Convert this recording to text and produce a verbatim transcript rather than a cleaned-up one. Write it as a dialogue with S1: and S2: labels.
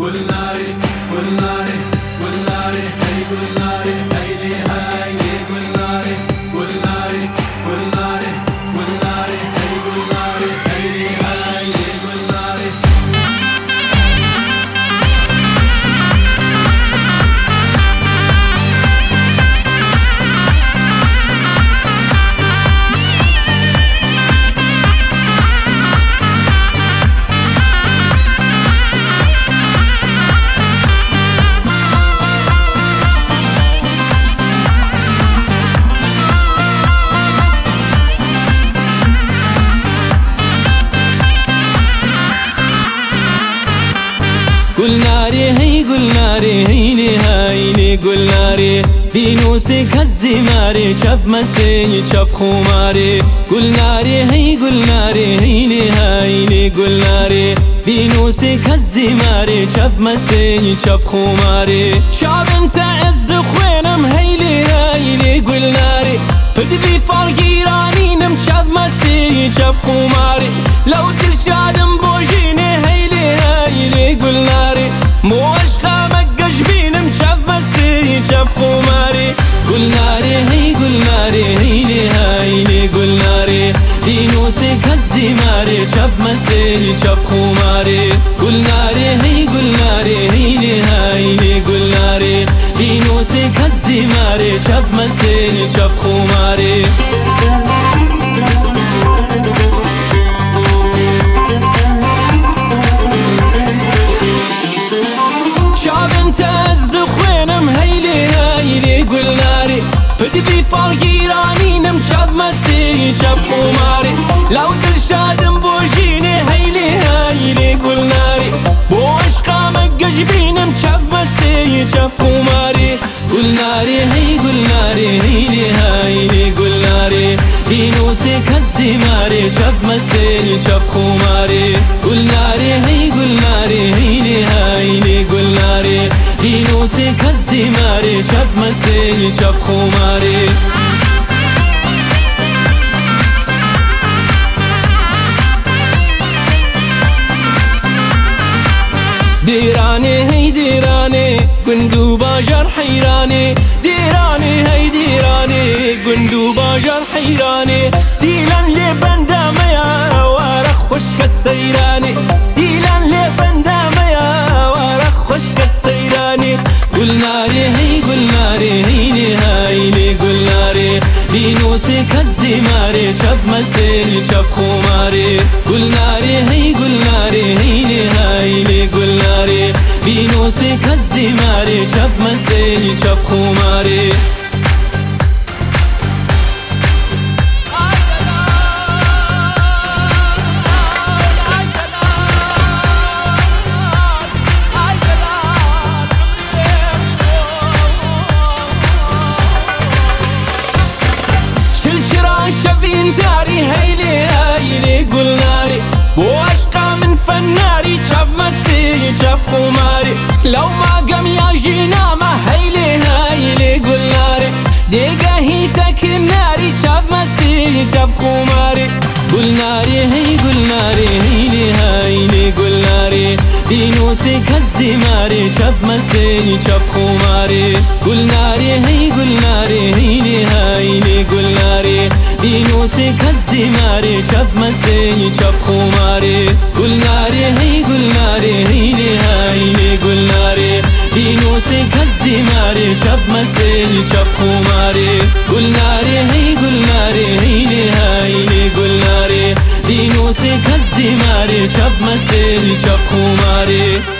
S1: گلناری گلناری گلناری هی گلناری هیلی هیلی گلناری گلناری گلناری گلناری هی گلناری هیلی هیلی گلناری
S2: گلناری هی گلناری هیلی هیلی گلناری دینوسی کزی ماری چف مسی چف خوماری گلناری هی گلناری هیلی هیلی گلناری دینوسی کزی ماری چف مسی چف خوماری شاب انت از دخوینم هیلی هیلی گلناری بدبی فالگیرانینم چف مسی چف خوماری لو دل شادم بوجینه هیلی هیلی گلناری مو عشقامك قشبينم چف مسی چف خوماری گلناری هی گلناری هیلی هیلی گلناری دینوسی کزی ماری چف مسی چف خوماری گلناری هی گلناری هیلی هیلی گلناری دینوسی کزی ماری چف مسی چف خوماری بدبی فالگیرانینم چف مستی چف خوماری لو دل شادم بوجینه هیلی هیلی گلناری بو عشقامك قشبینم چف مستی چف خوماری گلناری هی گلناری هیلی هیلی گلناری دینوسی کزی ماری چف مستی چف خوماری گلناری هی گلناری هیلی هیلی گلناری دینوسی کزی ماری چف مسی چف خوماری دیرانه هی دیرانه گندو باجر حیرانه دیرانه هی دیرانه گندو باجر حیرانه دیلان لی بنده میا وارخ خشک السیرانه دیلان لی بنده میا وارخ خشک السیرانه گلناری هی گلناری هیلی هیلی گلناری دینوسی کزی ماری چف مسی چف خوماری گلناری هی گلناری هیلی هیلی گلناری دینوسی کزی ماری چف مسی چف خوماری شفين تاري هيلي هيلي قلناري بو عشقا من فناري شاف مستي شاف قماري لو ما قم يجينا ما هيلي هيلي قلناري ديقا هيتك الناري شاف مستي شاف قماري قلناري هي قلناري هيلي هيلي قلناري دینوسی کزی ماری چف مسی چف خوماری گلناری هی گلناری هیلی هیلی گلناری دینوسی کزی ماری چف مسی چف خوماری گلناری هی گلناری هیلی هیلی گلناری دینوسی کزی ماری چف مسی چف خوماری گلناری هی گلناری هیلی هیلی گلناری دینوسی کزی ماری چف مسی چف خوماری